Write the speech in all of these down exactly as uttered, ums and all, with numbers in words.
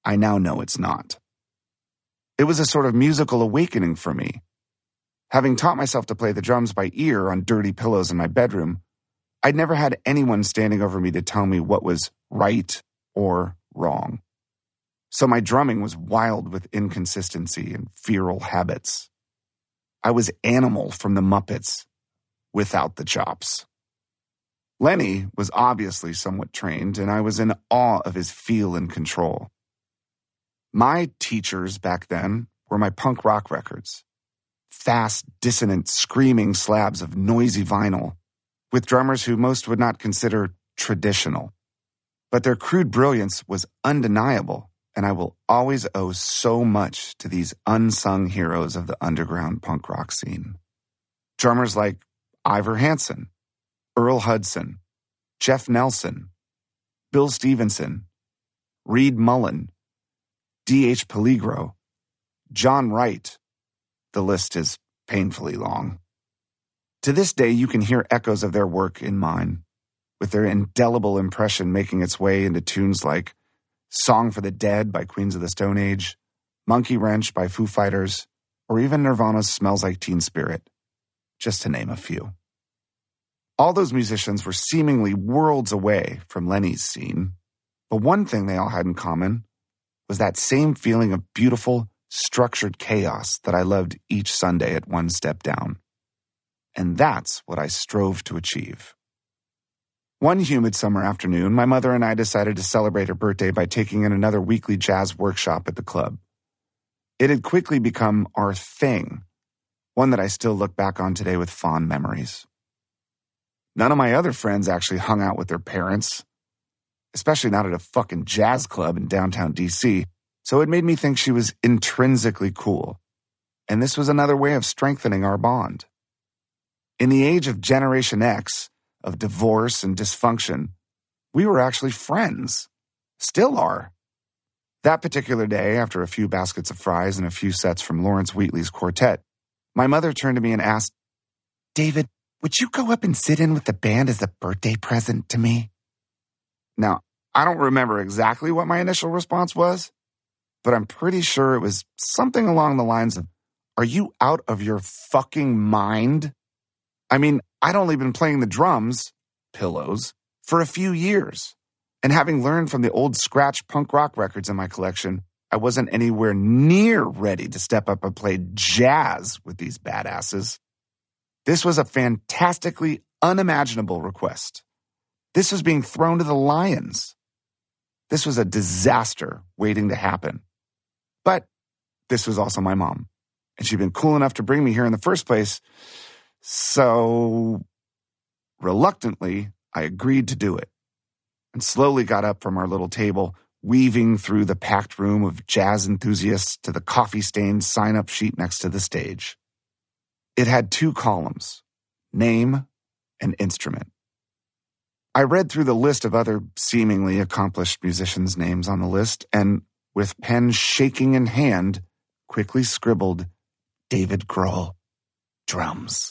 I now know it's not. It was a sort of musical awakening for me. Having taught myself to play the drums by ear on dirty pillows in my bedroom, I'd never had anyone standing over me to tell me what was right or wrong. So my drumming was wild with inconsistency and feral habits. I was Animal from the Muppets, without the chops. Lenny was obviously somewhat trained, and I was in awe of his feel and control. My teachers back then were my punk rock records. Fast, dissonant, screaming slabs of noisy vinyl, with drummers who most would not consider traditional. But their crude brilliance was undeniable, and I will always owe so much to these unsung heroes of the underground punk rock scene. Drummers like Ivor Hansen, Earl Hudson, Jeff Nelson, Bill Stevenson, Reed Mullen, D H Peligro, John Wright. The list is painfully long. To this day, you can hear echoes of their work in mine, with their indelible impression making its way into tunes like Song for the Dead by Queens of the Stone Age, Monkey Wrench by Foo Fighters, or even Nirvana's Smells Like Teen Spirit, just to name a few. All those musicians were seemingly worlds away from Lenny's scene, but one thing they all had in common was that same feeling of beautiful, structured chaos that I loved each Sunday at One Step Down. And that's what I strove to achieve. One humid summer afternoon, my mother and I decided to celebrate her birthday by taking in another weekly jazz workshop at the club. It had quickly become our thing, one that I still look back on today with fond memories. None of my other friends actually hung out with their parents, especially not at a fucking jazz club in downtown D C, so it made me think she was intrinsically cool. And this was another way of strengthening our bond. In the age of Generation X, of divorce and dysfunction, we were actually friends. Still are. That particular day, after a few baskets of fries and a few sets from Lawrence Wheatley's quartet, my mother turned to me and asked, "David, would you go up and sit in with the band as a birthday present to me?" Now, I don't remember exactly what my initial response was, but I'm pretty sure it was something along the lines of, "Are you out of your fucking mind?" I mean, I'd only been playing the drums, pillows, for a few years. And having learned from the old scratch punk rock records in my collection, I wasn't anywhere near ready to step up and play jazz with these badasses. This was a fantastically unimaginable request. This was being thrown to the lions. This was a disaster waiting to happen. But this was also my mom, and she'd been cool enough to bring me here in the first place. So, reluctantly, I agreed to do it, and slowly got up from our little table, weaving through the packed room of jazz enthusiasts to the coffee-stained sign-up sheet next to the stage. It had two columns, name and instrument. I read through the list of other seemingly accomplished musicians' names on the list, and with pen shaking in hand, quickly scribbled, David Grohl, drums.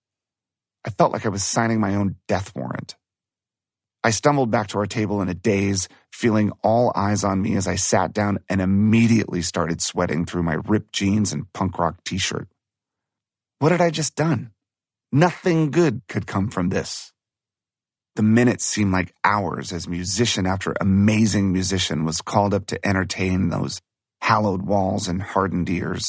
I felt like I was signing my own death warrant. I stumbled back to our table in a daze, feeling all eyes on me as I sat down and immediately started sweating through my ripped jeans and punk rock t-shirt. What had I just done? Nothing good could come from this. The minutes seemed like hours as musician after amazing musician was called up to entertain those hallowed walls and hardened ears.